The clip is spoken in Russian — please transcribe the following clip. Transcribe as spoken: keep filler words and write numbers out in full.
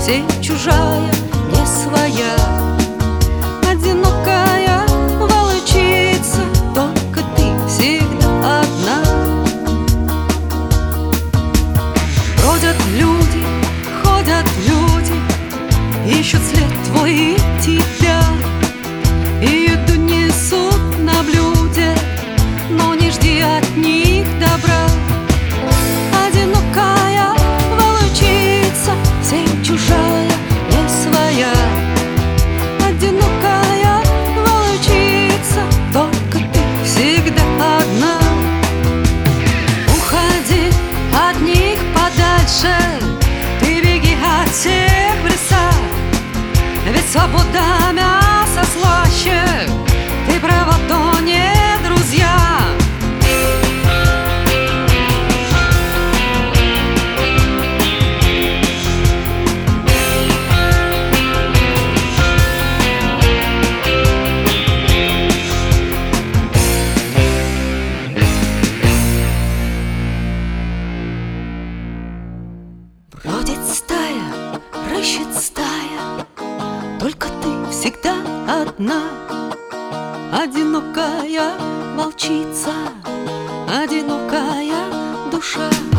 сеть чужая, не своя. Одинокая волчица, только ты всегда одна. Бродят люди, ходят люди, ищут след твой и тебя, и еду несут на блюде, но не жди от них добра. Одинокая волчица, сеть чужая, не своя. Одинокая волчица, только ты всегда одна. Уходи от них подальше, ты беги от всех в леса, ведь свобода мясо слаще, ты права, то не друзья. Бродит стая, рыщет стая, только ты всегда одна. Одинокая волчица, одинокая душа.